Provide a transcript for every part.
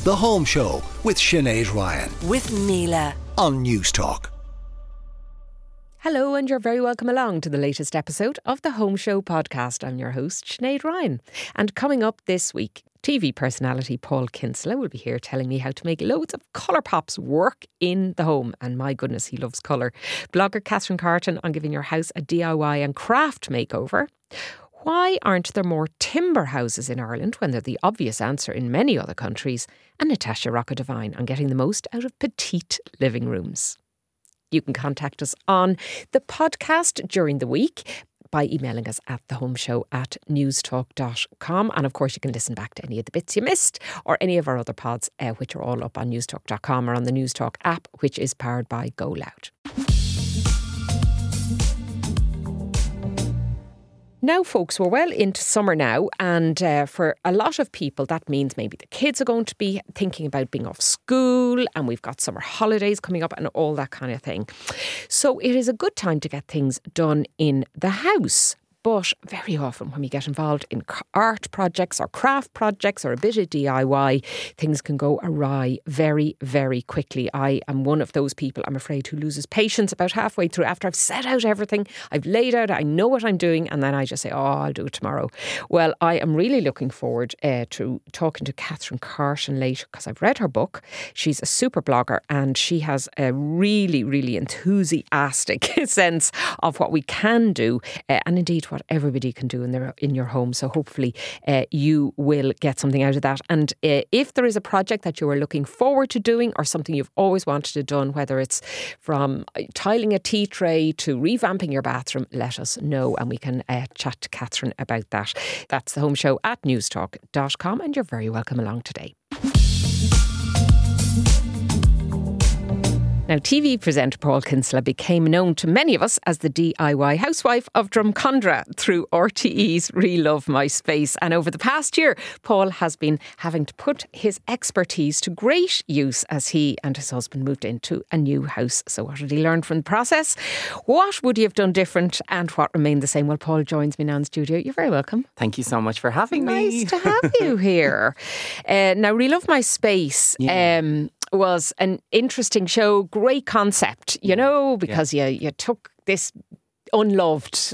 The Home Show with Sinead Ryan. With Mila. On News Talk. Hello, and you're very welcome along to the latest episode of the Home Show podcast. I'm your host, Sinead Ryan. And coming up this week, TV personality Paul Kinsella will be here telling me how to make loads of colour pops work in the home. And my goodness, he loves colour. Blogger Catherine Carton on giving your house a DIY and craft makeover. Why aren't there more timber houses in Ireland when they're the obvious answer in many other countries? And Natasha Rocca-Devine on getting the most out of petite living rooms. You can contact us on the podcast during the week by emailing us at thehomeshow@newstalk.com. And of course, you can listen back to any of the bits you missed or any of our other pods, which are all up on newstalk.com or on the Newstalk app, which is powered by Go Loud. Now, folks, we're well into summer now, and for a lot of people, that means maybe the kids are going to be thinking about being off school, and we've got summer holidays coming up and all that kind of thing. So it is a good time to get things done in the house. But very often when we get involved in art projects or craft projects or a bit of DIY, things can go awry very, very quickly. I am one of those people, I'm afraid, who loses patience about halfway through after I've set out everything, I've laid out, I know what I'm doing, and then I just say, I'll do it tomorrow. Well, I am really looking forward to talking to Catherine Carton later because I've read her book. She's a super blogger and she has a really, really enthusiastic sense of what we can do and indeed what everybody can do in your home. So hopefully you will get something out of that. And if there is a project that you are looking forward to doing or something you've always wanted to do, whether it's from tiling a tea tray to revamping your bathroom, let us know and we can chat to Catherine about that. That's the Home Show at newstalk.com and you're very welcome along today. Now, TV presenter Paul Kinsella became known to many of us as the DIY housewife of Drumcondra through RTE's Relove My Space. And over the past year, Paul has been having to put his expertise to great use as he and his husband moved into a new house. So what did he learn from the process? What would he have done different and what remained the same? Well, Paul joins me now in studio. You're very welcome. Thank you so much for having me. Nice to have you here. Now, Relove My Space was an interesting show, great concept, because you took this unloved,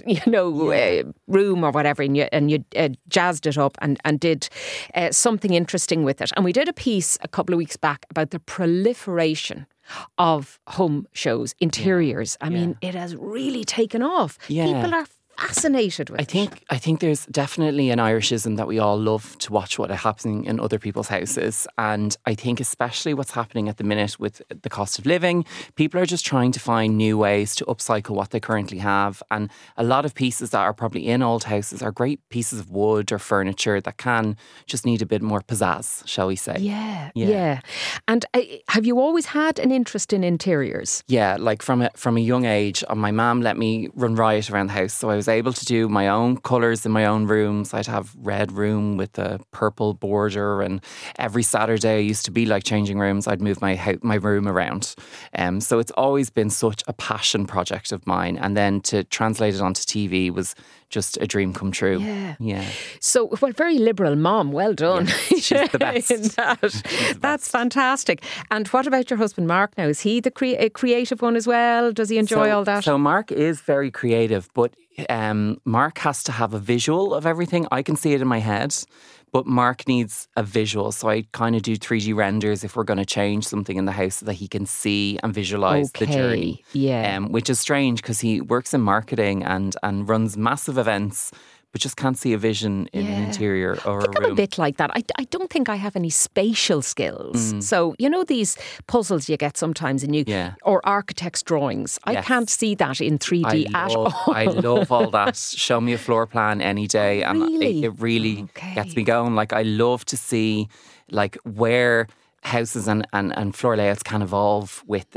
room or whatever and you jazzed it up and did something interesting with it. And we did a piece a couple of weeks back about the proliferation of home shows, interiors. I mean, it has really taken off. Yeah. People are fascinated with it. I think there's definitely an Irishism that we all love to watch what is happening in other people's houses. And I think especially what's happening at the minute with the cost of living, people are just trying to find new ways to upcycle what they currently have. And a lot of pieces that are probably in old houses are great pieces of wood or furniture that can just need a bit more pizzazz, shall we say. Yeah. And have you always had an interest in interiors? Yeah, like from a young age, my mum let me run riot around the house. So I was able to do my own colours in my own rooms. I'd have red room with a purple border, and every Saturday I used to be like changing rooms. I'd move my room around. So it's always been such a passion project of mine. And then to translate it onto TV was just a dream come true. Yeah. So, very liberal mom. Well done. Yeah, she's the best. That's fantastic. And what about your husband, Mark now? Is he the creative one as well? Does he enjoy all that? So Mark is very creative, but Mark has to have a visual of everything. I can see it in my head, but Mark needs a visual. So I kind of do 3D renders if we're going to change something in the house so that he can see and visualise the journey. Yeah. Which is strange because he works in marketing and runs massive events, but just can't see a vision in an interior or a room. I'm a bit like that. I don't think I have any spatial skills. So, these puzzles you get sometimes or architect's drawings. I can't see that in 3D at all. I love all that. Show me a floor plan any day. And it really gets me going. Like, I love to see where houses and floor layouts can evolve with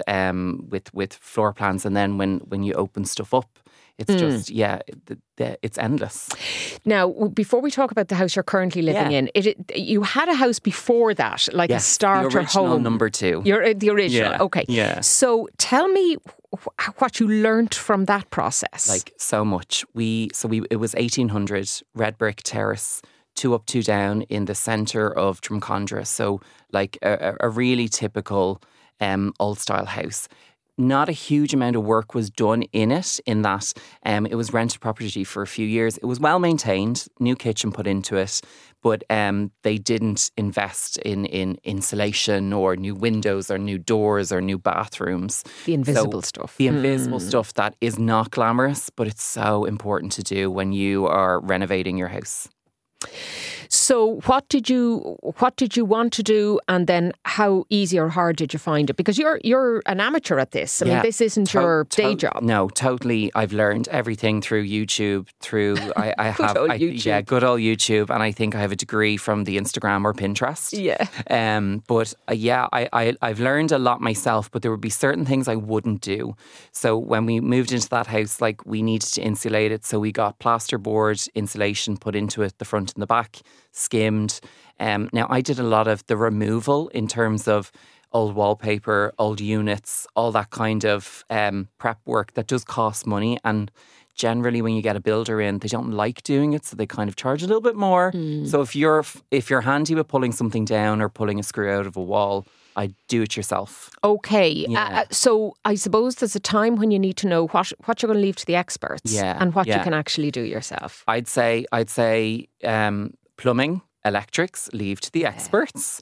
floor plans. And then when you open stuff up, it's just, it's endless. Now, before we talk about the house you're currently living in, you had a house before that, like a starter the original home. number 2. You're the original, okay. Yeah. So tell me what you learnt from that process. Like so much. It was 1800, red brick terrace, two up, two down in the centre of Drumcondra. So like a really typical old style house. Not a huge amount of work was done in it, in that it was rented property for a few years. It was well maintained, new kitchen put into it, but they didn't invest in insulation or new windows or new doors or new bathrooms. The invisible stuff. The invisible stuff that is not glamorous, but it's so important to do when you are renovating your house. So what did you want to do, and then how easy or hard did you find it? Because you're an amateur at this. I mean, this isn't your day job. No, totally. I've learned everything through YouTube. Good old YouTube, and I think I have a degree from the Instagram or Pinterest. Yeah. I've learned a lot myself, but there would be certain things I wouldn't do. So when we moved into that house, like, we needed to insulate it, so we got plasterboard insulation put into it, the front and the back, skimmed. Now, I did a lot of the removal in terms of old wallpaper, old units, all that kind of prep work that does cost money. And generally, when you get a builder in, they don't like doing it, so they kind of charge a little bit more. So if you're handy with pulling something down or pulling a screw out of a wall, I'd do it yourself. Okay. Yeah. So I suppose there's a time when you need to know what you're going to leave to the experts and what you can actually do yourself. I'd say plumbing, electrics, leave to the experts.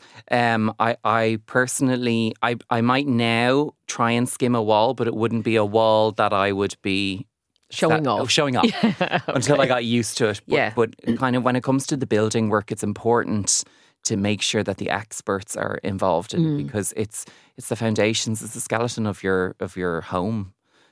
I personally, I might now try and skim a wall, but it wouldn't be a wall that I would be showing off until I got used to it. But kind of when it comes to the building work, it's important to make sure that the experts are involved in it, because it's the foundations, it's the skeleton of your home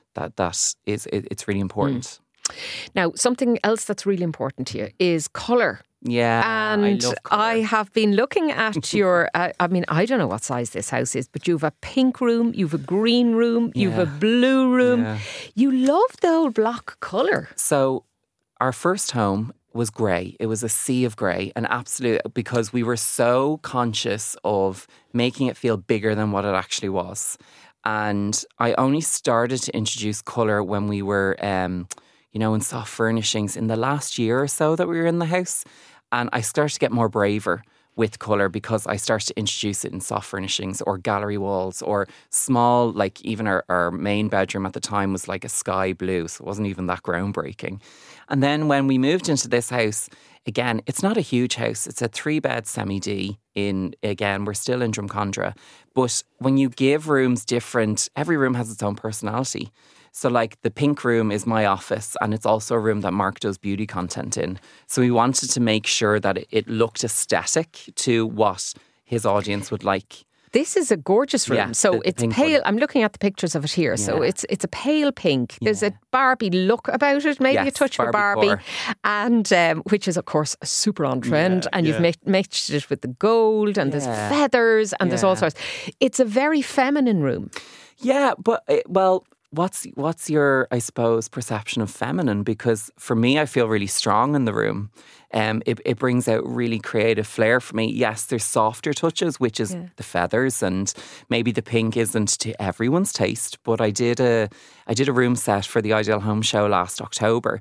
it's really important. Now, something else that's really important to you is colour. Yeah, and I love colour. I have been looking at your, I mean, I don't know what size this house is, but you've a pink room, you've a green room, you've a blue room. Yeah. You love the old block colour. So our first home was grey. It was a sea of grey, and absolute, because we were so conscious of making it feel bigger than what it actually was. And I only started to introduce colour when we were, in soft furnishings in the last year or so that we were in the house. And I started to get more braver with colour because I started to introduce it in soft furnishings or gallery walls or small, like even our main bedroom at the time was like a sky blue, so it wasn't even that groundbreaking. And then when we moved into this house, again, it's not a huge house. It's a 3-bed semi-D we're still in Drumcondra. But when you give rooms every room has its own personality. So like the pink room is my office, and it's also a room that Mark does beauty content in. So we wanted to make sure that it looked aesthetic to what his audience would like. This is a gorgeous room. So it's pale. I'm looking at the pictures of it here. Yeah. So it's a pale pink. There's a Barbie look about it, maybe a touch for Barbie. And which is, of course, super on trend. And you've matched it with the gold, and there's feathers, and there's all sorts. It's a very feminine room. Yeah, but, what's your, I suppose, perception of feminine? Because for me, I feel really strong in the room. It brings out really creative flair for me. Yes, there's softer touches, which is the feathers, and maybe the pink isn't to everyone's taste. But I did a room set for the Ideal Home Show last October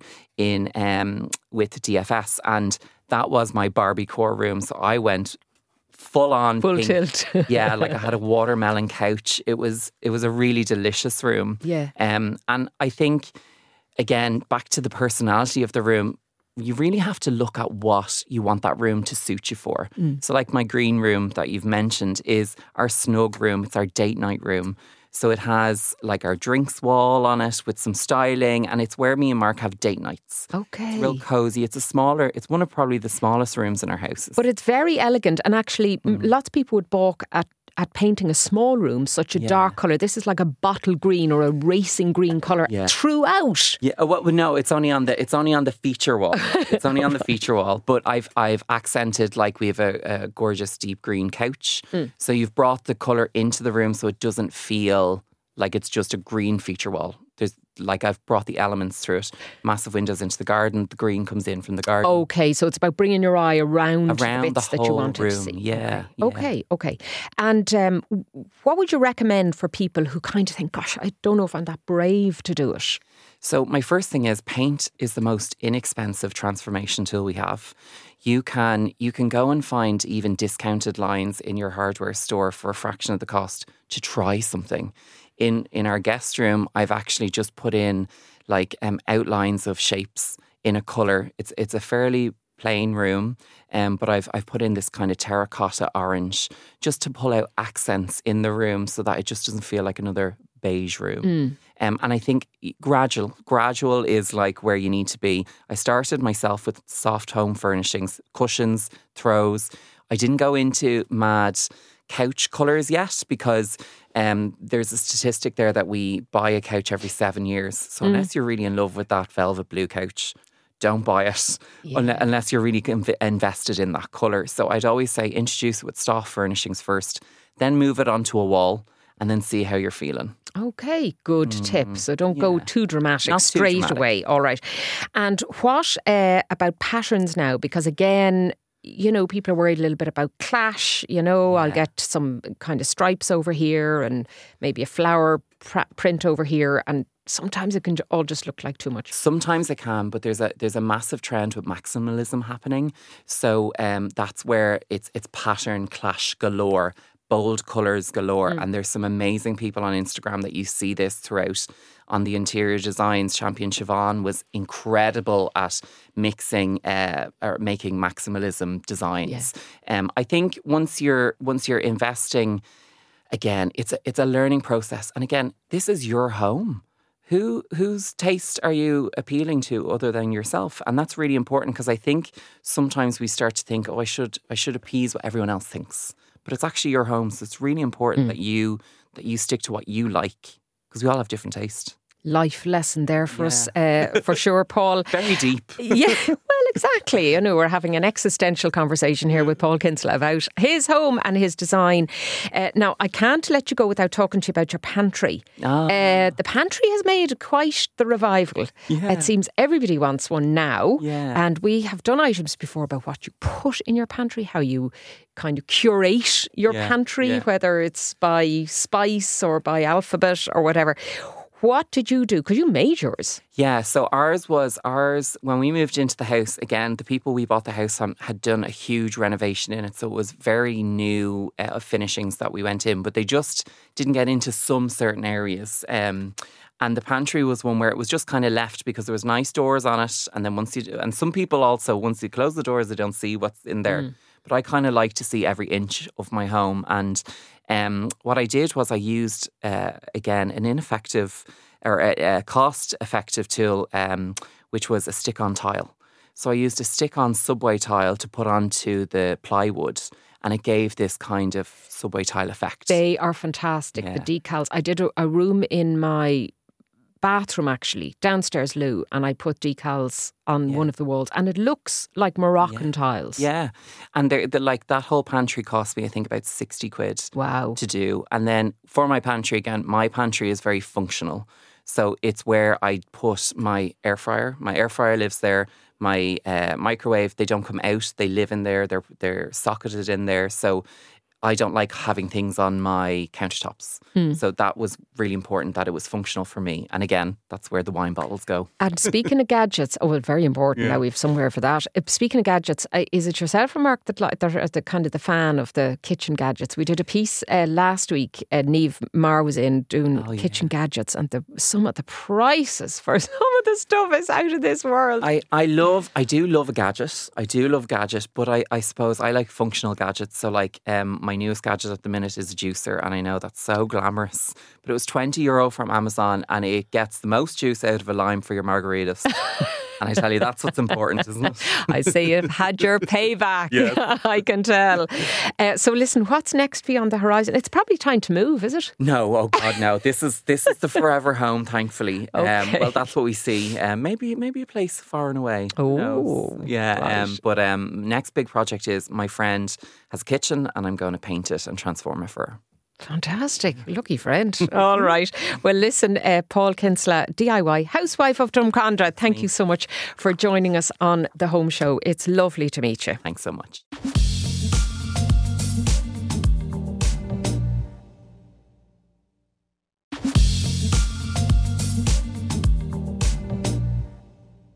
with DFS, and that was my Barbie core room. So I went full pink. Tilt. Yeah, like I had a watermelon couch. It was a really delicious room. Yeah. And I think, again, back to the personality of the room, you really have to look at what you want that room to suit you for. So like my green room that you've mentioned is our snug room. It's our date night room. So it has like our drinks wall on it with some styling, and it's where me and Mark have date nights. Okay. It's real cosy. It's one of probably the smallest rooms in our houses. But it's very elegant, and actually lots of people would balk at painting a small room such a dark colour. This is like a bottle green or a racing green colour throughout. Yeah, no, it's only on the feature wall. It's only on the feature wall. But I've accented, like we have a gorgeous deep green couch. So you've brought the colour into the room so it doesn't feel like it's just a green feature wall. I've brought the elements through it. Massive windows into the garden. The green comes in from the garden. Okay, so it's about bringing your eye around the bits that you want to see. Yeah. Okay. And what would you recommend for people who kind of think, gosh, I don't know if I'm that brave to do it? So my first thing is paint is the most inexpensive transformation tool we have. you can go and find even discounted lines in your hardware store for a fraction of the cost to try something. In our guest room, I've actually just put in like outlines of shapes in a colour. It's a fairly plain room, but I've put in this kind of terracotta orange just to pull out accents in the room so that it just doesn't feel like another beige room. And I think gradual is like where you need to be. I started myself with soft home furnishings, cushions, throws. I didn't go into mad couch colours yet because there's a statistic there that we buy a couch every 7 years. So unless you're really in love with that velvet blue couch, don't buy it unless you're really invested in that colour. So I'd always say introduce it with soft furnishings first, then move it onto a wall and then see how you're feeling. Okay, good tip. So don't go too dramatic Not too straight dramatic. away. All right. And what about patterns now? Because again, you know, people are worried a little bit about clash. You know, I'll get some kind of stripes over here and maybe a flower print over here, and sometimes it can all just look like too much. Sometimes it can, but there's a massive trend with maximalism happening. So that's where it's pattern clash galore, bold colours galore. And there's some amazing people on Instagram that you see this throughout. On the interior designs, Champion Siobhan was incredible at mixing or making maximalism designs. I think once you're investing, again, it's a learning process. And again, this is your home. Whose taste are you appealing to other than yourself? And that's really important because I think sometimes we start to think, I should appease what everyone else thinks. But it's actually your home, so it's really important that you stick to what you like, because we all have different taste. Life lesson there for us, for sure, Paul. Very deep. Yeah, well, exactly. You know, we're having an existential conversation here with Paul Kinsella about his home and his design. Now, I can't let you go without talking to you about your pantry. The pantry has made quite the revival. Yeah. It seems everybody wants one now. Yeah. And we have done items before about what you put in your pantry, how you kind of curate your pantry, whether it's by spice or by alphabet or whatever. What did you do? Because you made yours. Yeah, so ours, when we moved into the house, again, the people we bought the house from had done a huge renovation in it. So it was very new finishings that we went in, but they just didn't get into some certain areas. And the pantry was one where it was just kind of left because there was nice doors on it. And then and some people also, once you close the doors, they don't see what's in there. But I kind of like to see every inch of my home. And what I did was I used, again, an ineffective or a cost-effective tool, which was a stick-on tile. So I used a stick-on subway tile to put onto the plywood, and it gave this kind of subway tile effect. They are fantastic, the decals. I did a room in my bathroom, actually, downstairs loo, and I put decals on one of the walls, and it looks like Moroccan tiles. Yeah, and like that whole pantry cost me, I think, about 60 quid. Wow. To do. And then for my pantry, again, my pantry is very functional. So it's where I put my air fryer. My air fryer lives there. My microwave, they don't come out. They live in there. They're socketed in there. So I don't like having things on my countertops. So that was really important that it was functional for me. And again, that's where the wine bottles go. And speaking of gadgets, very important. Now we've somewhere for that. Speaking of gadgets, is it yourself or Mark that are the kind of the fan of the kitchen gadgets? We did a piece last week. Niamh Maher was in doing kitchen gadgets, and some of the prices for some of the stuff is out of this world. I do love a gadget. I do love gadget, but I suppose I like functional gadgets. So like my newest gadget at the minute is a juicer, and I know that's so glamorous, but it was €20 from Amazon, and it gets the most juice out of a lime for your margaritas. And I tell you, that's what's important, isn't it? I say you've had your payback. I can tell. So listen, what's next for you on the horizon? It's probably time to move, is it? No, oh God, no. This is the forever home, thankfully. Well, that's what we see. Maybe a place far and away. Oh, yeah. right. But next big project is my friend has a kitchen, and I'm going to paint it and transform it for her. Fantastic. Lucky friend. All right. Well, listen, Paul Kinsella, DIY housewife of Drumcondra, thank you so much for joining us on The Home Show. It's lovely to meet you. Thanks so much.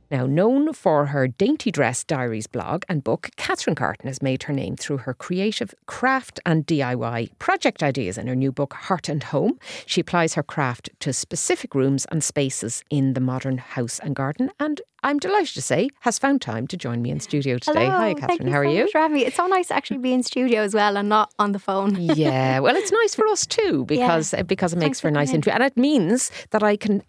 Now, known for her Dainty Dress Diaries blog and book, Catherine Carton has made her name through her creative craft and DIY project ideas in her new book, Heart and Home. She applies her craft to specific rooms and spaces in the modern house and garden, and I'm delighted to say, has found time to join me in studio today. Hello, Hi, Catherine. How are Thank you you? so much for having me. It's so nice to actually be in studio as well and not on the phone. Yeah, well, it's nice for us too because it makes for a nice interview, and it means that I can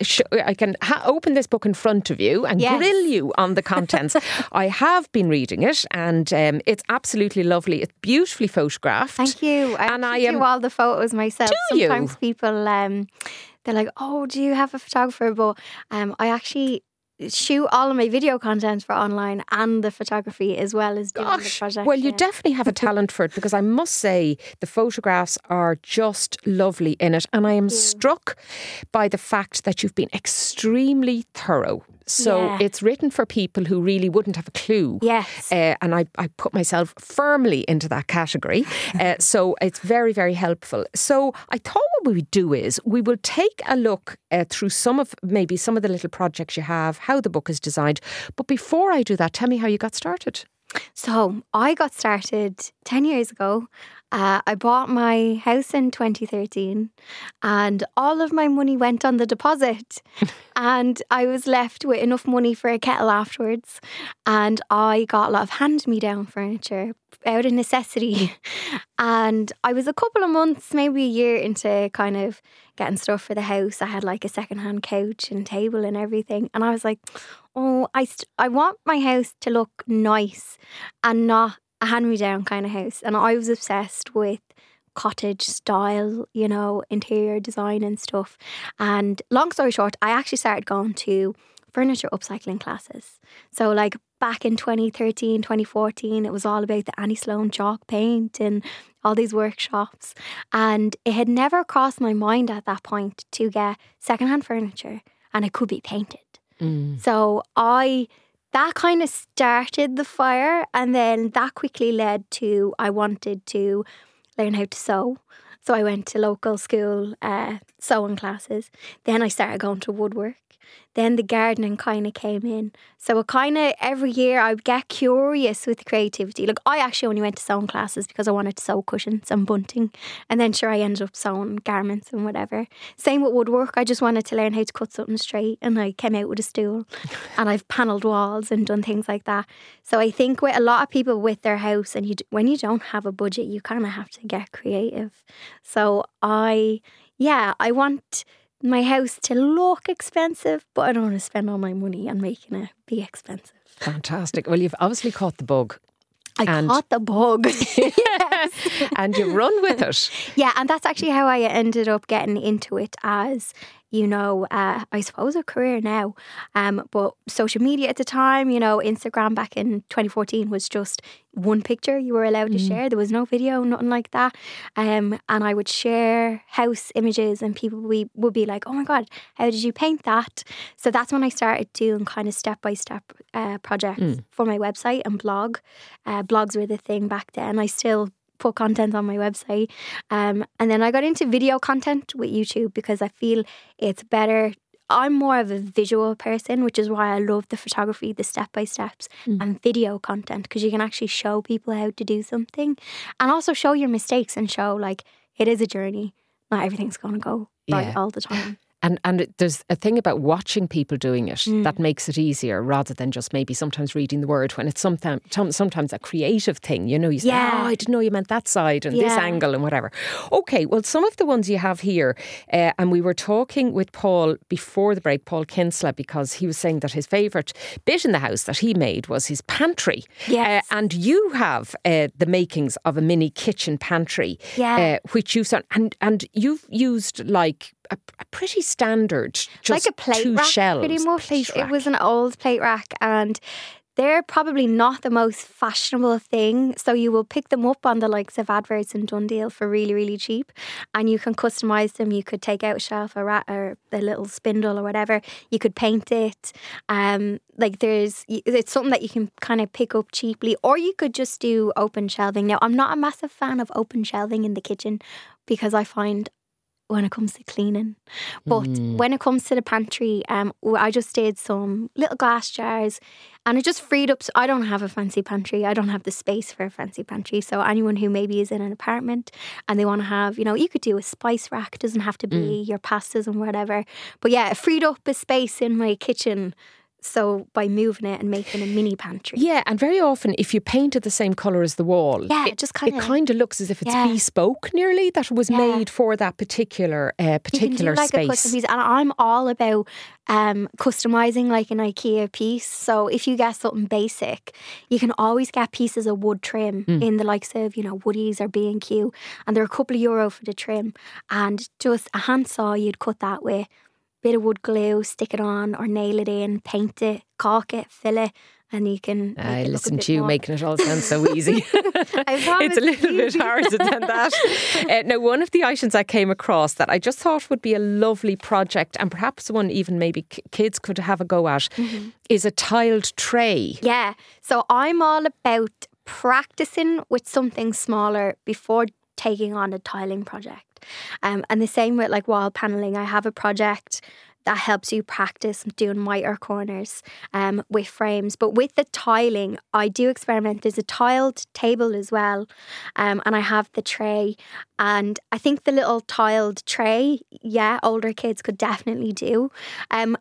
open this book in front of you and grill you on the contents. I have been reading it, and it's absolutely lovely. It's beautifully photographed. Thank you. I do all the photos myself. Sometimes people they're like, "Oh, do you have a photographer?" But I actually shoot all of my video content for online and the photography as well as doing the project. Well, you definitely have a talent for it, because I must say the photographs are just lovely in it, and I am struck by the fact that you've been extremely thorough. So it's written for people who really wouldn't have a clue. Yes. And I put myself firmly into that category. So it's very, very helpful. So I thought what we would do is we will take a look through some of the little projects you have, how the book is designed. But before I do that, tell me how you got started. So I got started 10 years ago. I bought my house in 2013 and all of my money went on the deposit and I was left with enough money for a kettle afterwards, and I got a lot of hand-me-down furniture out of necessity. And I was a couple of months, maybe a year into kind of getting stuff for the house. I had like a secondhand couch and table and everything, and I was like, oh, I want my house to look nice and not a hand-me-down kind of house. And I was obsessed with cottage style, interior design and stuff. And long story short, I actually started going to furniture upcycling classes. So like back in 2013, 2014, it was all about the Annie Sloan chalk paint and all these workshops. And it had never crossed my mind at that point to get secondhand furniture and it could be painted. So that kind of started the fire, and then that quickly led to I wanted to learn how to sew. So I went to local school sewing classes. Then I started going to woodwork. Then the gardening kind of came in. So it kind of every year I would get curious with creativity. Like I actually only went to sewing classes because I wanted to sew cushions and bunting. And then sure, I ended up sewing garments and whatever. Same with woodwork. I just wanted to learn how to cut something straight, and I came out with a stool and I've panelled walls and done things like that. So I think with a lot of people with their house, and when you don't have a budget, you kind of have to get creative. So I want my house to look expensive, but I don't want to spend all my money on making it be expensive. Fantastic. Well, you've obviously caught the bug. I caught the bug. Yes. And you run with it. Yeah, and that's actually how I ended up getting into it as, I suppose a career now. But social media at the time, Instagram back in 2014 was just one picture you were allowed to share. There was no video, nothing like that. And I would share house images and people would be like, oh my God, how did you paint that? So that's when I started doing kind of step-by-step projects for my website and blog. Blogs were the thing back then. I still put content on my website. And then I got into video content with YouTube because I feel it's better. I'm more of a visual person, which is why I love the photography, the step-by-steps and video content, because you can actually show people how to do something and also show your mistakes and show like it is a journey. Not everything's going to go right all the time. And there's a thing about watching people doing it that makes it easier rather than just maybe sometimes reading the word, when it's sometimes a creative thing, you say, oh, I didn't know you meant that side and this angle and whatever. Okay, well, some of the ones you have here, and we were talking with Paul before the break, Paul Kinsella, because he was saying that his favourite bit in the house that he made was his pantry. Yes. And you have the makings of a mini kitchen pantry, which you've done, and you've used like a pretty standard, just like a plate two rack, shelves. pretty much. Plate rack. It was an old plate rack, and they're probably not the most fashionable thing. So you will pick them up on the likes of adverts and Dundeal for really, really cheap, and you can customise them. You could take out a shelf or the little spindle or whatever. You could paint it. It's something that you can kind of pick up cheaply, or you could just do open shelving. Now, I'm not a massive fan of open shelving in the kitchen because I find when it comes to cleaning. But when it comes to the pantry, I just did some little glass jars, and it just freed up. I don't have a fancy pantry. I don't have the space for a fancy pantry. So anyone who maybe is in an apartment and they want to have, you could do a spice rack. It doesn't have to be your pastas and whatever. But yeah, it freed up a space in my kitchen. So by moving it and making a mini pantry. Yeah, and very often if you paint it the same colour as the wall, it just kind of looks as if it's bespoke nearly, that it was made for that particular like space. A custom piece. And I'm all about customising like an IKEA piece. So if you get something basic, you can always get pieces of wood trim in the likes of, Woodies or B&Q, and they're a couple of euro for the trim. And just a handsaw, you'd cut that with bit of wood glue, stick it on or nail it in, paint it, caulk it, fill it, and you can I listen to you making it all sound so easy. I it's a little bit harder than that. Now, one of the items I came across that I just thought would be a lovely project, and perhaps one even maybe kids could have a go at, is a tiled tray. Yeah, so I'm all about practicing with something smaller before taking on a tiling project. And the same with like wall paneling. I have a project that helps you practice doing miter corners with frames. But with the tiling, I do experiment. There's a tiled table as well. And I have the tray. And I think the little tiled tray, older kids could definitely do. And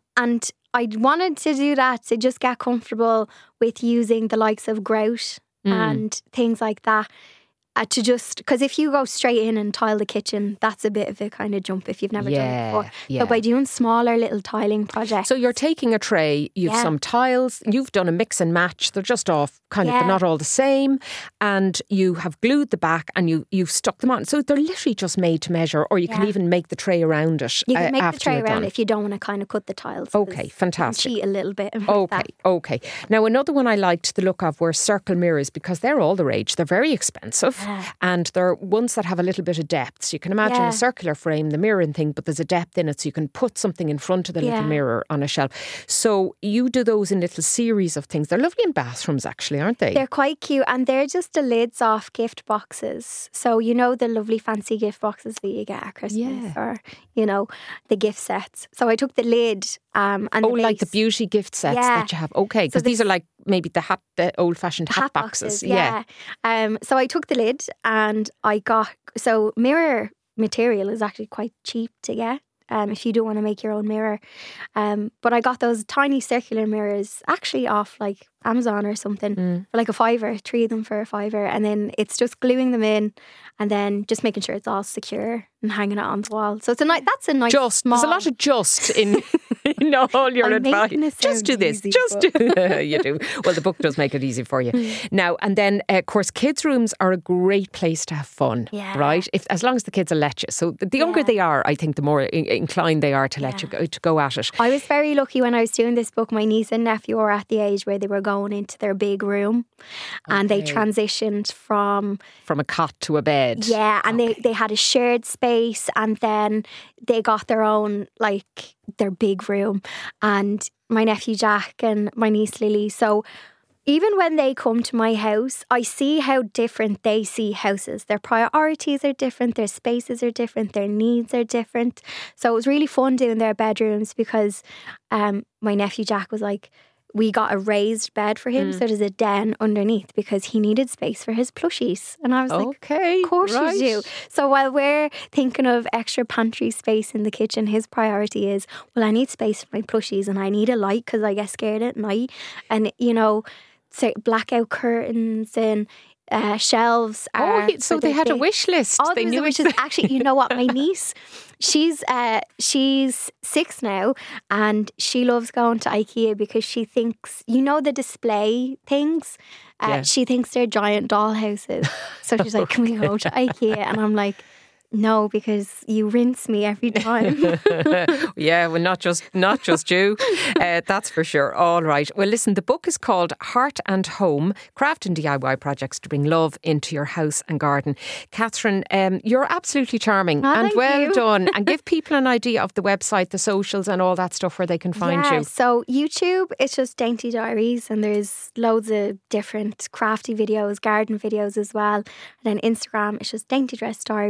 I wanted to do that to just get comfortable with using the likes of grout and things like that. Because if you go straight in and tile the kitchen, that's a bit of a kind of jump if you've never done it before. So by doing smaller little tiling projects. So you're taking a tray, you've some tiles, you've done a mix and match, they're just off, they're not all the same, and you have glued the back and you've stuck them on. So they're literally just made to measure, or you can even make the tray around it. You can make the tray around it if you don't want to kind of cut the tiles. Okay, fantastic. Cheat a little bit. Okay. Now another one I liked the look of were circle mirrors, because they're all the rage. They're very expensive. And they're ones that have a little bit of depth. So you can imagine a circular frame, the mirroring thing, but there's a depth in it, so you can put something in front of the little mirror on a shelf. So you do those in little series of things. They're lovely in bathrooms, actually, aren't they? They're quite cute, and they're just the lids off gift boxes. So the lovely fancy gift boxes that you get at Christmas, or the gift sets. So I took the lid and like the beauty gift sets that you have. Okay, because these are like maybe the old-fashioned hat boxes. Yeah. So I took the lid and I got... So mirror material is actually quite cheap to get if you don't want to make your own mirror. But I got those tiny circular mirrors actually off like Amazon or something for like £5, 3 of them for £5. And then it's just gluing them in and then just making sure it's all secure and hanging it on the wall. So it's that's a nice small... There's a lot of just in all your advice. Just do this. Easy, You do. Well, the book does make it easy for you. Now, and then, of course, kids' rooms are a great place to have fun, right? As long as the kids will let you. So the younger they are, I think the more inclined they are to let you go at it. I was very lucky when I was doing this book. My niece and nephew were at the age where they were going into their big room and they transitioned from a cot to a bed. Yeah, and they had a shared space, and then they got their own, like, their big room. And my nephew Jack and my niece Lily. So even when they come to my house, I see how different they see houses. Their priorities are different, their spaces are different, their needs are different. So it was really fun doing their bedrooms, because my nephew Jack was like, we got a raised bed for him, so there's a den underneath, because he needed space for his plushies. And I was like, of course you do. So while we're thinking of extra pantry space in the kitchen, his priority is, well, I need space for my plushies and I need a light because I get scared at night. And, say blackout curtains and shelves. So they had a wish list. They knew wishes. Actually, you know what? My niece, she's 6 now, and she loves going to IKEA because she thinks, the display things. She thinks they're giant doll houses. So she's like, "Can we go to IKEA?" And I'm like, no, because you rinse me every time. Yeah, well, not just you. That's for sure. All right. Well, listen, the book is called Heart and Home, Craft and DIY Projects to Bring Love into Your House and Garden. Catherine, you're absolutely charming and well done. And give people an idea of the website, the socials and all that stuff where they can find you. So YouTube, it's just Dainty Diaries, and there's loads of different crafty videos, garden videos as well. And then Instagram, it's just Dainty Dress Diaries, and then my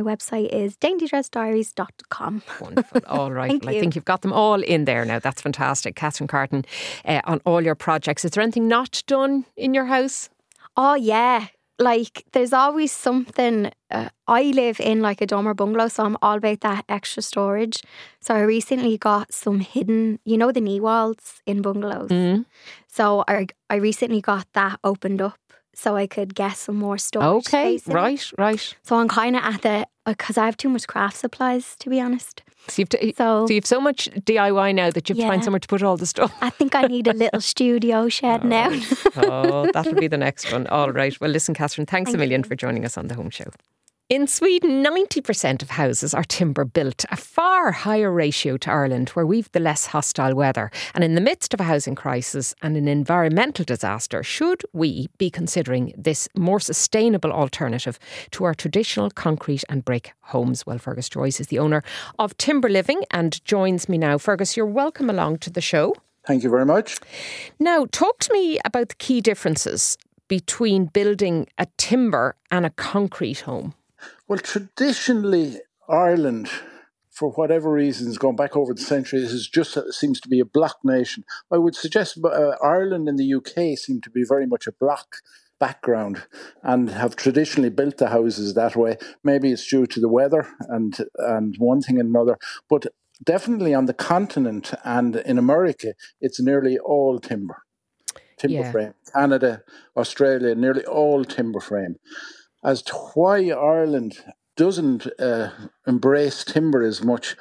my website is daintydressdiaries.com. Wonderful. All right. Thank Well, I you. think you've got them all in there now. That's fantastic. Catherine Carton, on all your projects. Is there anything not done in your house? Oh, yeah. Like, there's always something. I live in like a dormer bungalow, so I'm all about that extra storage. So I recently got some hidden, the knee walls in bungalows. Mm. So I recently got that opened up so I could get some more storage Okay, space in it. right. So I'm kind of at because I have too much craft supplies, to be honest. So you've so much DIY now that you have to find Yeah. somewhere to put all the stuff. I think I need a little studio shed now. Oh, that'll be the next one. All right. Well, listen, Catherine, thanks a Thank million you. for joining us on The Home Show. In Sweden, 90% of houses are timber built, a far higher ratio to Ireland, where we've the less hostile weather. And in the midst of a housing crisis and an environmental disaster, should we be considering this more sustainable alternative to our traditional concrete and brick homes? Well, Fergus Joyce is the owner of Timber Living and joins me now. Fergus, you're welcome along to the show. Thank you very much. Now, talk to me about the key differences between building a timber and a concrete home. Well, traditionally, Ireland, for whatever reasons, going back over the centuries, seems to be a block nation. I would suggest Ireland and the UK seem to be very much a block background and have traditionally built the houses that way. Maybe it's due to the weather and one thing and another, but definitely on the continent and in America, it's nearly all timber frame. Canada, Australia, nearly all timber frame. As to why Ireland doesn't embrace timber as much,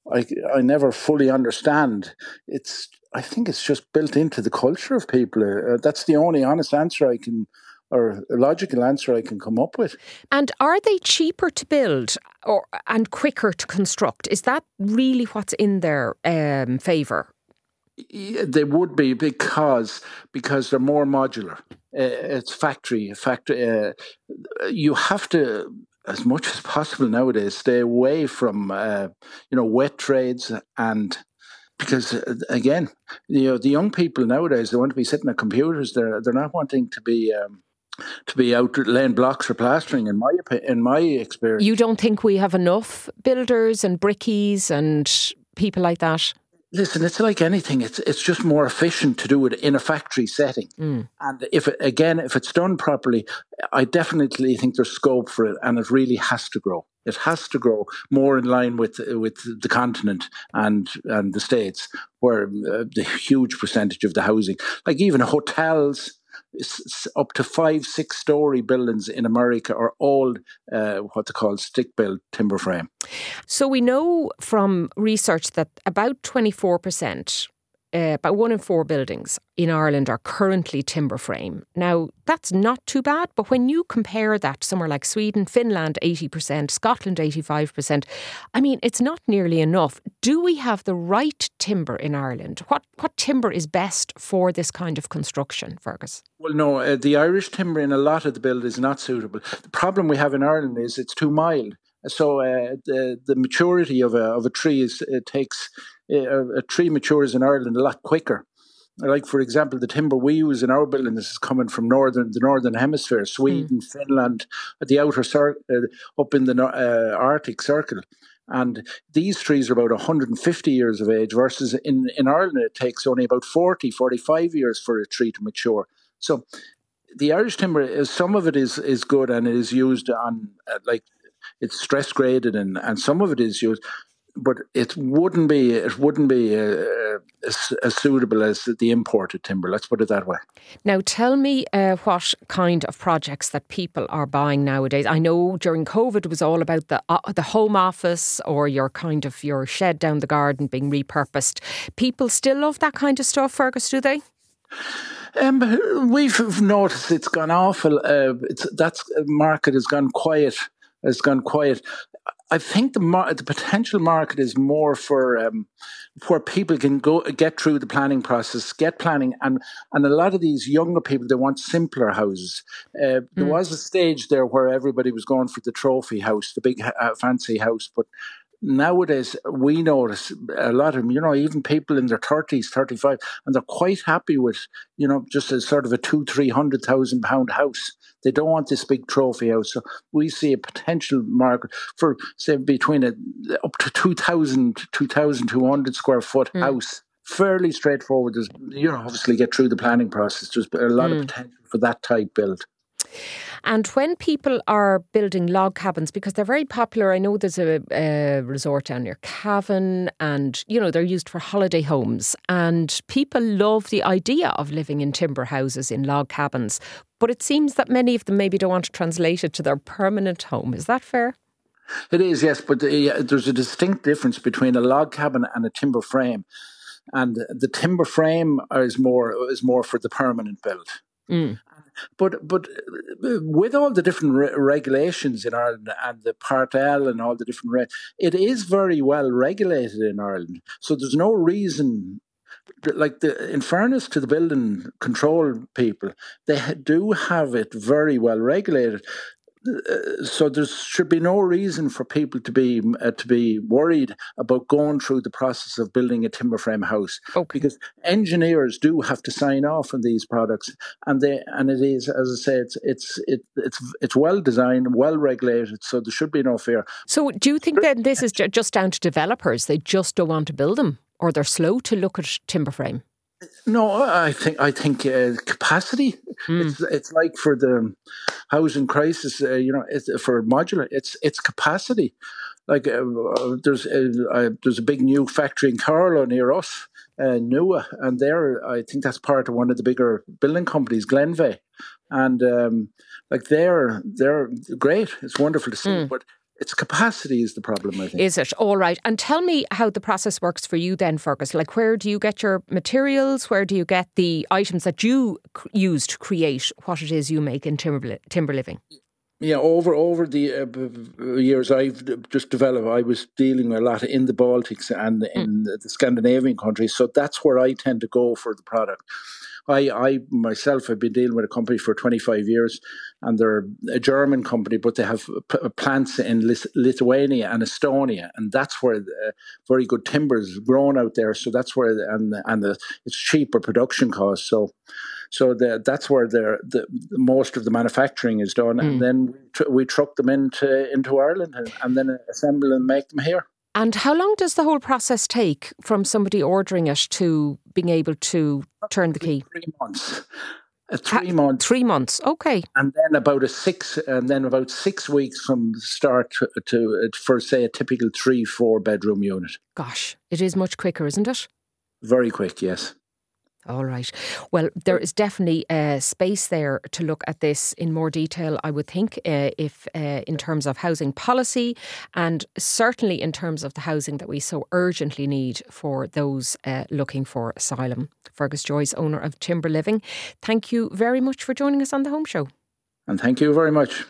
I never fully understand. I think it's just built into the culture of people. That's the only honest answer or a logical answer I can come up with. And are they cheaper to build and quicker to construct? Is that really what's in their favour? Yeah, they would be because they're more modular. It's factory. You have to, as much as possible nowadays, stay away from wet trades, and because again, the young people nowadays, they want to be sitting at computers. They're not wanting to be out laying blocks or plastering. In my experience, You don't think we have enough builders and brickies and people like that? Listen, it's like anything. It's just more efficient to do it in a factory setting. And if it's done properly, I definitely think there's scope for it, and it really has to grow. It has to grow more in line with the continent and the States, where the huge percentage of the housing, like even hotels, up to 5-6 story buildings in America are all what they call stick-built timber frame. So we know from research that about 24%, about 1 in 4 buildings in Ireland are currently timber frame. Now, that's not too bad, but when you compare that to somewhere like Sweden, Finland 80%, Scotland 85%, I mean, it's not nearly enough. Do we have the right timber in Ireland? What timber is best for this kind of construction, Fergus? Well, no, the Irish timber in a lot of the build is not suitable. The problem we have in Ireland is it's too mild. So the maturity of a tree takes a tree matures in Ireland a lot quicker. Like, for example, the timber we use in our building, this is coming from the northern hemisphere, Sweden, Finland, at the outer up in the Arctic Circle. And these trees are about 150 years of age, versus in Ireland it takes only about 45 years for a tree to mature. So the Irish timber, some of it is good and it is used on it's stress graded, and some of it is used, but it wouldn't be as suitable as the imported timber. Let's put it that way. Now, tell me what kind of projects that people are buying nowadays. I know during COVID it was all about the home office or your shed down the garden being repurposed. People still love that kind of stuff, Fergus, do they? We've noticed it's gone awful. That market has gone quiet. I think the potential market is more for where people can get through the planning process, get planning, and a lot of these younger people, they want simpler houses. There was a stage there where everybody was going for the trophy house, the big fancy house, but nowadays we notice a lot of them, even people in their 30s, 35, and they're quite happy with, just a sort of a £200,000-300,000 house. They don't want this big trophy house. So we see a potential market for, say, between up to 2,200 square foot house. Fairly straightforward. There's, obviously get through the planning process. There's a lot of potential for that type build. And when people are building log cabins, because they're very popular, I know there's a resort down near Cavan and, they're used for holiday homes. And people love the idea of living in timber houses, in log cabins. But it seems that many of them maybe don't want to translate it to their permanent home. Is that fair? It is, yes. But there's a distinct difference between a log cabin and a timber frame. And the timber frame is more for the permanent build. But with all the different regulations in Ireland and the Part L and all the different it is very well regulated in Ireland. So there's no reason, in fairness to the building control people, they do have it very well regulated. So there should be no reason for people to be worried about going through the process of building a timber frame house, because engineers do have to sign off on these products, and it is, as I say, it's well designed, well regulated, so there should be no fear. So do you think that this is just down to developers? They just don't want to build them, or they're slow to look at timber frame? No, I think capacity. It's like for the housing crisis, for modular, it's capacity. Like there's a big new factory in Carlow near us, Nua, and I think that's part of one of the bigger building companies, Glenveagh, and they're great. It's wonderful to see, but its capacity is the problem, I think. Is it? All right. And tell me how the process works for you then, Fergus. Like, where do you get your materials? Where do you get the items that you use to create what it is you make in timber living? Yeah, over the years I've just developed, I was dealing a lot in the Baltics and in the Scandinavian countries. So that's where I tend to go for the product. I myself have been dealing with a company for 25 years, and they're a German company, but they have plants in Lithuania and Estonia, and that's where very good timber is grown out there. So that's where it's cheaper production costs. So that's where the most of the manufacturing is done, and then we truck them into Ireland and then assemble and make them here. And how long does the whole process take from somebody ordering it to being able to turn the key? 3 months. 3 months. 3 months. Okay. And then about 6 weeks from start to for, say, a typical 3-4 bedroom unit. Gosh, it is much quicker, isn't it? Very quick, yes. All right. Well, there is definitely space there to look at this in more detail, I would think, if in terms of housing policy, and certainly in terms of the housing that we so urgently need for those looking for asylum. Fergus Joyce, owner of Timber Living, thank you very much for joining us on The Home Show. And thank you very much.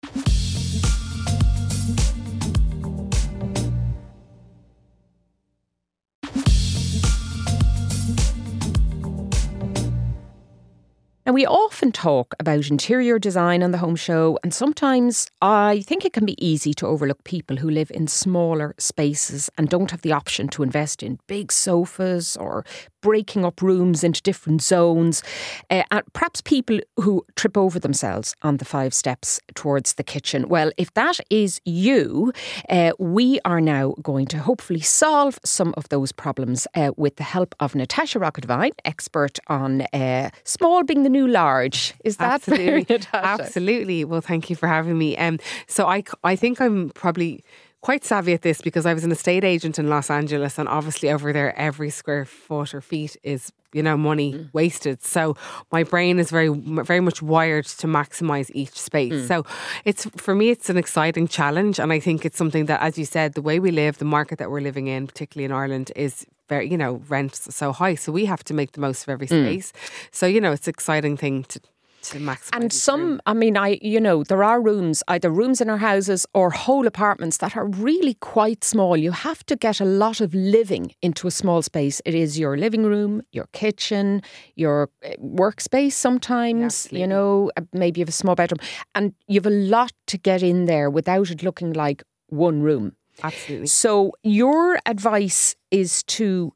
And we often talk about interior design on The Home Show, and sometimes I think it can be easy to overlook people who live in smaller spaces and don't have the option to invest in big sofas or breaking up rooms into different zones. And perhaps people who trip over themselves on the 5 steps towards the kitchen. Well, if that is you, we are now going to hopefully solve some of those problems with the help of Natasha Rockettvine, expert on small being the new large. Is that absolutely fair, Natasha? Absolutely. Well, thank you for having me. So I think I'm probably quite savvy at this because I was an estate agent in Los Angeles, and obviously over there every square foot or feet is, money wasted. So my brain is very, very much wired to maximise each space. So for me, it's an exciting challenge, and I think it's something that, as you said, the way we live, the market that we're living in, particularly in Ireland, is very, rent's so high. So we have to make the most of every space. So, it's an exciting thing to maximize. And some, there are rooms, either rooms in our houses or whole apartments that are really quite small. You have to get a lot of living into a small space. It is your living room, your kitchen, your workspace sometimes, maybe you have a small bedroom, and you have a lot to get in there without it looking like one room. Absolutely. So your advice is to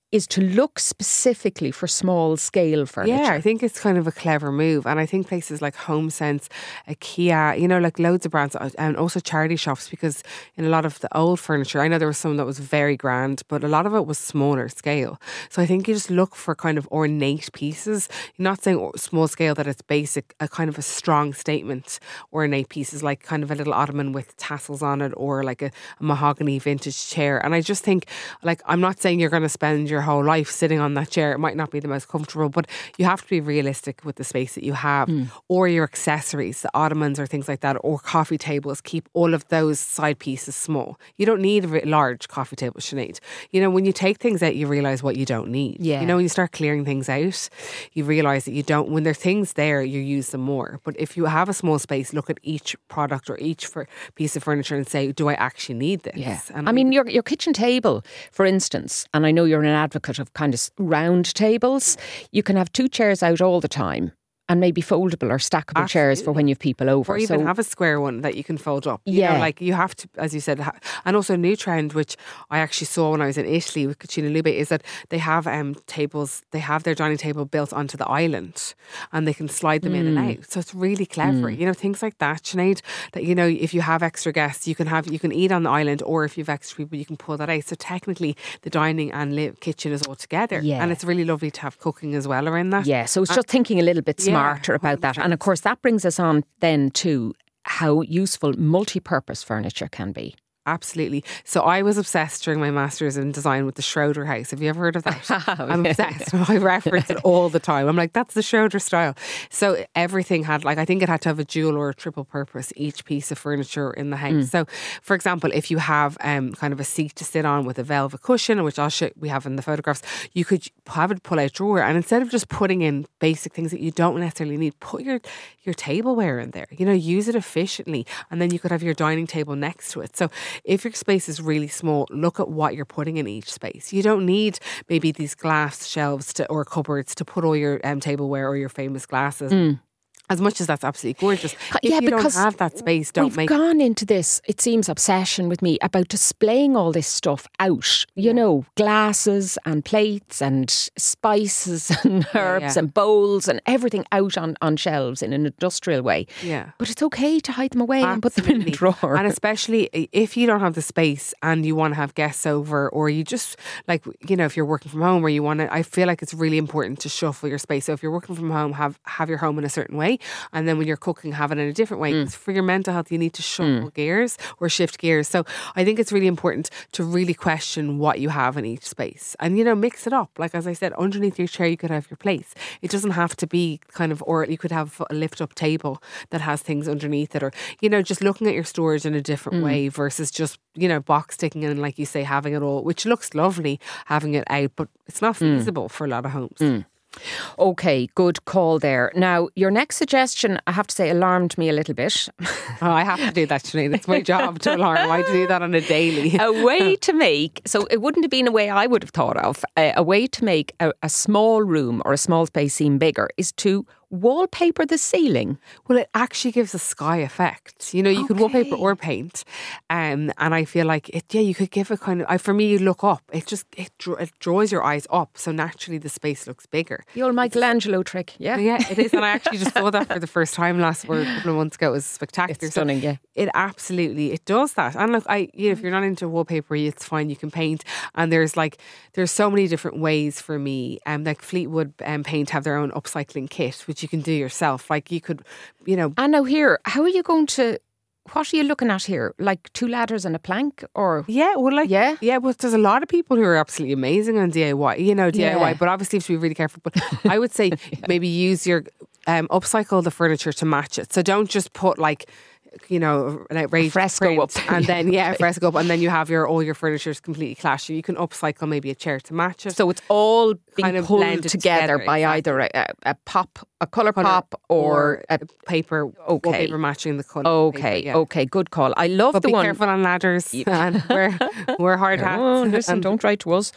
look specifically for small scale furniture. Yeah, I think it's kind of a clever move. And I think places like HomeSense, IKEA, you know, like loads of brands, and also charity shops, because in a lot of the old furniture, I know there was some that was very grand, but a lot of it was smaller scale. So I think you just look for kind of ornate pieces. You're not saying small scale that it's basic, a kind of a strong statement ornate pieces, like kind of a little ottoman with tassels on it, or like a mahogany vintage chair. And I just think, like, I'm not saying you're going to spend your whole life sitting on that chair. It might not be the most comfortable, but you have to be realistic with the space that you have, or your accessories, the ottomans or things like that, or coffee tables. Keep all of those side pieces small. You don't need a large coffee table, Sinead. You know, when you take things out, you realise what you don't need. Yeah. You know, when you start clearing things out, you realise that you don't, when there are things there, you use them more. But if you have a small space, look at each product or each piece of furniture and say, do I actually need this? Yeah. And I mean, your kitchen table, for instance, and I know you're an advocate of kind of round tables, you can have 2 chairs out all the time. And maybe foldable or stackable chairs for when you have people over. Or even have a square one that you can fold up. You Yeah. know, like you have to, as you said, and also a new trend, which I actually saw when I was in Italy with Cucina Lube, is that they have tables, they have their dining table built onto the island and they can slide them in and out. So it's really clever. You know, things like that, Sinead, that, you know, if you have extra guests, you can eat on the island, or if you have extra people, you can pull that out. So technically the dining and kitchen is all together. Yeah. And it's really lovely to have cooking as well around that. Yeah, so it's just thinking a little bit smarter about that. And of course, that brings us on then to how useful multi-purpose furniture can be. Absolutely. So I was obsessed during my master's in design with the Schroeder house. Have you ever heard of that? I'm obsessed. I reference it all the time. I'm like, that's the Schroeder style. So everything had, like, I think it had to have a dual or a triple purpose, each piece of furniture in the house. So for example, if you have kind of a seat to sit on with a velvet cushion, which I'll show, we have in the photographs, you could have a pull out drawer, and instead of just putting in basic things that you don't necessarily need, put your tableware in there, you know, use it efficiently, and then you could have your dining table next to it. So if your space is really small, look at what you're putting in each space. You don't need maybe these glass shelves or cupboards to put all your tableware or your famous glasses. As much as that's absolutely gorgeous, if you don't have that space, don't make it. We've gone into this, it seems, obsession with me about displaying all this stuff out. You know, glasses and plates and spices and herbs and bowls and everything out on shelves in an industrial way. Yeah. But it's okay to hide them away and put them in a drawer. And especially if you don't have the space and you want to have guests over, or you just, like, you know, if you're working from home, or you want to, I feel like it's really important to shuffle your space. So if you're working from home, have your home in a certain way. And then when you're cooking, have it in a different way. Because for your mental health, you need to shuffle gears or shift gears. So I think it's really important to really question what you have in each space. And, you know, mix it up. Like, as I said, underneath your chair, you could have your plates. It doesn't have to be kind of, or you could have a lift up table that has things underneath it. Or, you know, just looking at your storage in a different way versus just, you know, box sticking and, like you say, having it all, which looks lovely, having it out, but it's not feasible for a lot of homes. Okay, good call there. Now, your next suggestion, I have to say, alarmed me a little bit. Oh, I have to do that, Sinead. It's my job to alarm. I do that on a daily. A way to make, so it wouldn't have been a way I would have thought of, a way to make a small room or a small space seem bigger is to wallpaper the ceiling. Well, it actually gives a sky effect. You know, you could wallpaper or paint, and I feel like it. Yeah, you could give a kind of. For me, you look up. It draws your eyes up, so naturally the space looks bigger. The old Michelangelo trick, yeah. Yeah, it is, and I actually just saw that for the first time a couple of months ago. It was spectacular. It's stunning, yeah. It absolutely does that. And look, if you're not into wallpaper, it's fine. You can paint, and there's so many different ways for me. Like Fleetwood Paint have their own upcycling kit, which you can do yourself. Like you could, you know. And now here, how are you going to? What are you looking at here? Like 2 ladders and a plank, or well, there's a lot of people who are absolutely amazing on DIY. You know, DIY, but obviously you have to be really careful. But I would say maybe use your upcycle the furniture to match it. So don't just put like, you know, an outrageous fresco up, and then fresco up, and then you have all your furniture is completely clashed. You can upcycle maybe a chair to match it. So it's all being kind of pulled blended together by exactly. either a pop a colour pop or a paper, wallpaper matching the colour. Okay, good call. I love but the be one. careful on ladders and wear hard hats. Oh, listen, don't write to us.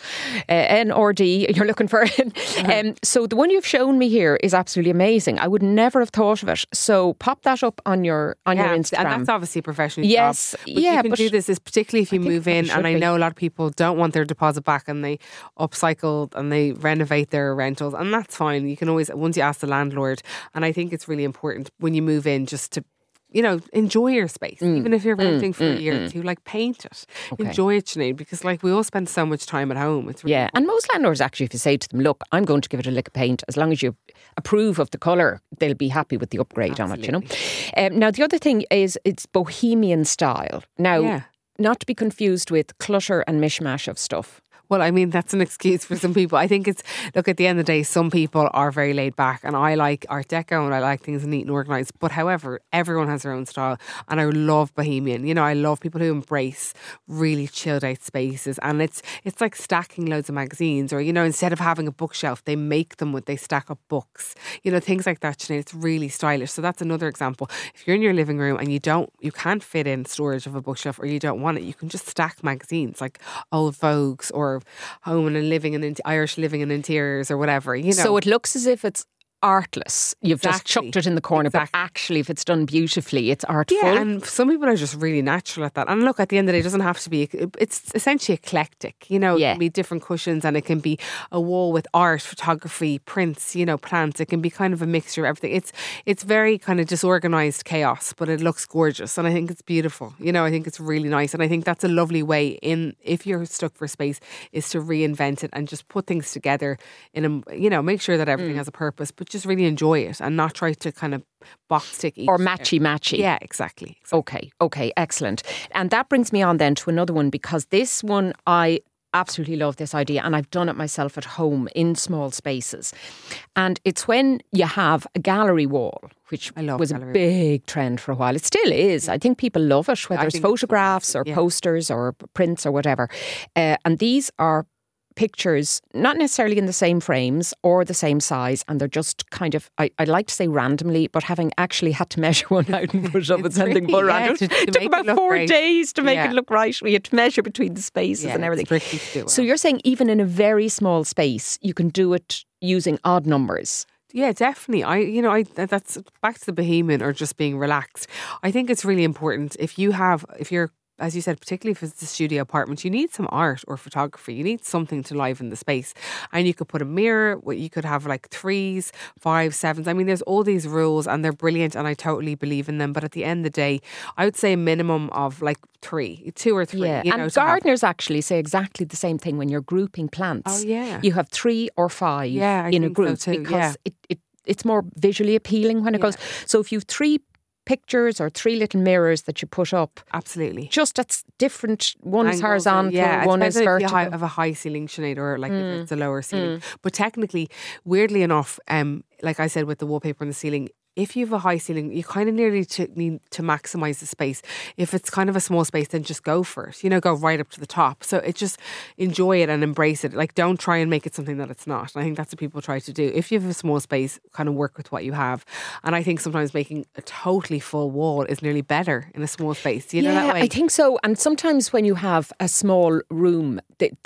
NRD, you're looking for it. So the one you've shown me here is absolutely amazing. I would never have thought of it. So pop that up on your Instagram. And that's obviously a professional yes, job. But you can do this, particularly if you move in. And I know a lot of people don't want their deposit back and they upcycle and they renovate their rentals. And that's fine. You can always, once you ask the landlord. And I think it's really important when you move in just to, enjoy your space. Even if you're renting for a year or two, like paint it. Okay. Enjoy it, Sinead, because like we all spend so much time at home. It's really important. And most landlords actually, if you say to them, look, I'm going to give it a lick of paint, as long as you approve of the colour, they'll be happy with the upgrade Absolutely. on it, Now, the other thing is it's bohemian style. Now, not to be confused with clutter and mishmash of stuff. Well, I mean, that's an excuse for some people. I think look, at the end of the day, some people are very laid back and I like Art Deco and I like things neat and organised. But however, everyone has their own style and I love bohemian. I love people who embrace really chilled out spaces and it's like stacking loads of magazines or, instead of having a bookshelf, they make them they stack up books. Things like that, Sinead, it's really stylish. So that's another example. If you're in your living room and you can't fit in storage of a bookshelf or you don't want it, you can just stack magazines like old Vogues or Home and Living and Irish Living and Interiors or whatever, So it looks as if it's artless. You've just chucked it in the corner, but actually if it's done beautifully, it's artful. Yeah, and some people are just really natural at that. And look, at the end of the day, it doesn't have to be, it's essentially eclectic. It can be different cushions and it can be a wall with art, photography, prints, plants. It can be kind of a mixture of everything. It's very kind of disorganised chaos, but it looks gorgeous and I think it's beautiful. I think it's really nice and I think that's a lovely way if you're stuck for space, is to reinvent it and just put things together in a, make sure that everything has a purpose, but just really enjoy it and not try to kind of box tick each. Or matchy. Yeah, exactly. Okay, excellent. And that brings me on then to another one, because this one I absolutely love this idea and I've done it myself at home in small spaces. And it's when you have a gallery wall, which was a big trend for a while. It still is. I think people love it, whether it's photographs or posters or prints or whatever. And these are pictures, not necessarily in the same frames or the same size, and they're just kind of, I'd like to say randomly, but having actually had to measure one out and put it up with anything but random. It took about 4 days to make it look right. We had to measure between the spaces and everything. So you're saying even in a very small space, you can do it using odd numbers. Yeah, definitely. That's back to the bohemian or just being relaxed. I think it's really important if you're, as you said, particularly if it's a studio apartment, you need some art or photography. You need something to liven the space. And you could put a mirror, you could have like 3s, 5s, 7s. I mean, there's all these rules and they're brilliant and I totally believe in them. But at the end of the day, I would say a minimum of like 2 or 3. Yeah. And gardeners actually say exactly the same thing when you're grouping plants. Oh, yeah. You have 3 or 5 in a group so too, because it's more visually appealing when it goes. So if you've 3 pictures or 3 little mirrors that you put up. Absolutely. Just at different, one is angles, horizontal, one is vertical. If you have a high ceiling, Sinead, or like if it's a lower ceiling. But technically, weirdly enough, like I said with the wallpaper on the ceiling, if you have a high ceiling, you kind of need to maximise the space. If it's kind of a small space, then just go for it. Go right up to the top. So it just enjoy it and embrace it. Like, don't try and make it something that it's not. And I think that's what people try to do. If you have a small space, kind of work with what you have. And I think sometimes making a totally full wall is nearly better in a small space. You know that way? I think so. And sometimes when you have a small room,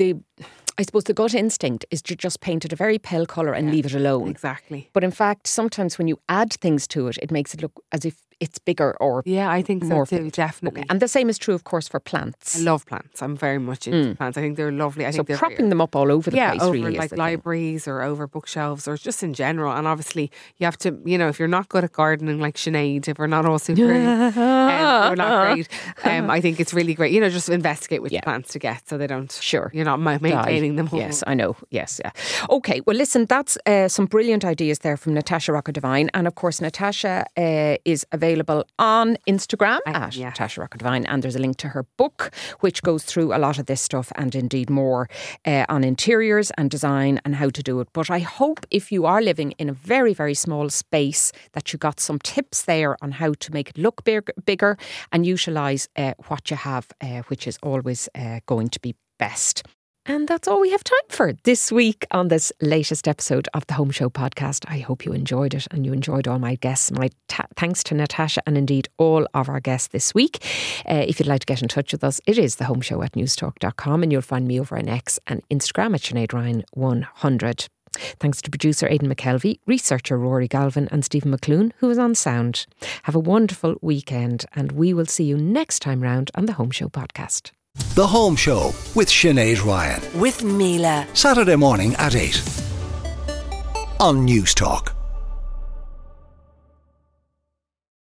I suppose the gut instinct is to just paint it a very pale colour and leave it alone. Exactly. But in fact, sometimes when you add things to it, it makes it look as if it's bigger or I think more so too, definitely. Okay. And the same is true, of course, for plants. I love plants. I'm very much into plants. I think they're lovely. I think they're propping them up all over the place, over really, like libraries or over bookshelves or just in general. And obviously, you have to, if you're not good at gardening like Sinead, if we're not all super, we're not great. I think it's really great. Just investigate which plants to get so they don't. Sure, you're not maintaining them. Yes, I know. Yes, yeah. Okay. Well, listen, that's some brilliant ideas there from Natasha Rocca Divine, and of course, Natasha is available on Instagram at Natasha Rocca Divine, and there's a link to her book which goes through a lot of this stuff and indeed more on interiors and design and how to do it. But I hope if you are living in a very, very small space that you got some tips there on how to make it look bigger and utilise what you have, which is always going to be best. And that's all we have time for this week on this latest episode of the Home Show podcast. I hope you enjoyed it and you enjoyed all my guests. My thanks to Natasha and indeed all of our guests this week. If you'd like to get in touch with us, it is thehomeshow@newstalk.com, and you'll find me over on X and Instagram at Sinead Ryan 100. Thanks to producer Aidan McKelvey, researcher Rory Galvin and Stephen McClune, who was on sound. Have a wonderful weekend, and we will see you next time round on the Home Show podcast. The Home Show with Sinead Ryan. With Mila. Saturday morning at 8 on Newstalk.